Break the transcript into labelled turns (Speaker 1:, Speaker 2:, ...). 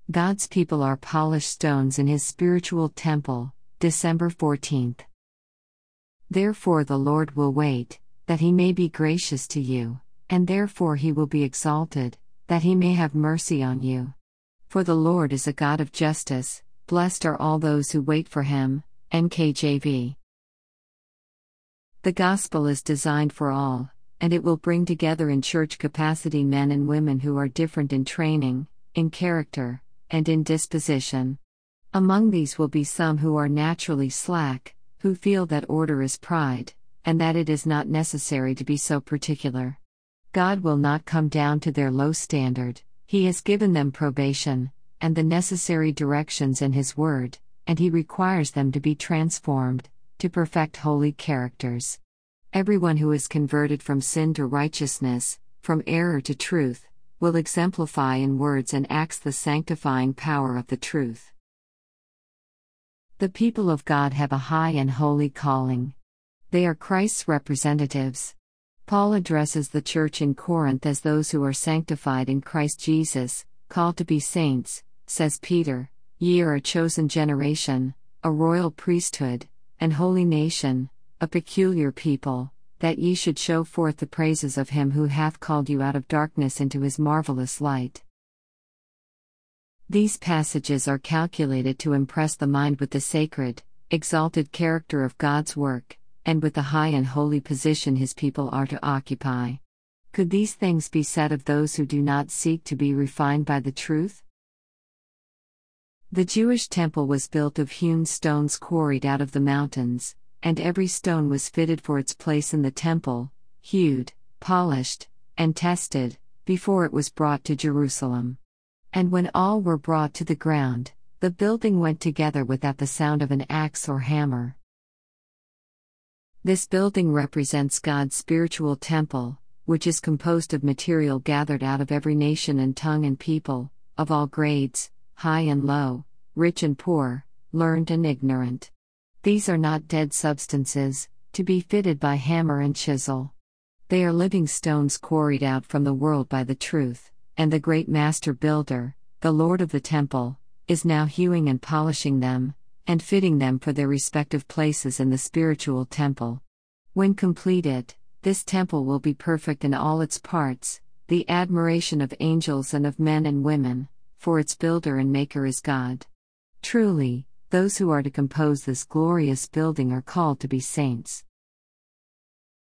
Speaker 1: God's people are polished stones in His spiritual temple, December 14th. Therefore the Lord will wait, that He may be gracious to you, and therefore He will be exalted, that He may have mercy on you. For the Lord is a God of justice, blessed are all those who wait for Him. NKJV. The Gospel is designed for all, and it will bring together in church capacity men and women who are different in training, in character, and in disposition. Among these will be some who are naturally slack, who feel that order is pride, and that it is not necessary to be so particular. God will not come down to their low standard. He has given them probation, and the necessary directions in His Word, and He requires them to be transformed, to perfect holy characters. Everyone who is converted from sin to righteousness, from error to truth, will exemplify in words and acts the sanctifying power of the truth. The people of God have a high and holy calling. They are Christ's representatives. Paul addresses the church in Corinth as those who are sanctified in Christ Jesus, called to be saints, says Peter, "Ye are a chosen generation, a royal priesthood, an holy nation, a peculiar people, that ye should show forth the praises of Him who hath called you out of darkness into His marvelous light." These passages are calculated to impress the mind with the sacred, exalted character of God's work, and with the high and holy position His people are to occupy. Could these things be said of those who do not seek to be refined by the truth? The Jewish temple was built of hewn stones quarried out of the mountains, and every stone was fitted for its place in the temple, hewed, polished, and tested, before it was brought to Jerusalem. And when all were brought to the ground, the building went together without the sound of an axe or hammer. This building represents God's spiritual temple, which is composed of material gathered out of every nation and tongue and people, of all grades, high and low, rich and poor, learned and ignorant. These are not dead substances, to be fitted by hammer and chisel. They are living stones quarried out from the world by the truth, and the great master builder, the Lord of the temple, is now hewing and polishing them, and fitting them for their respective places in the spiritual temple. When completed, this temple will be perfect in all its parts, the admiration of angels and of men and women, for its builder and maker is God. Truly, those who are to compose this glorious building are called to be saints.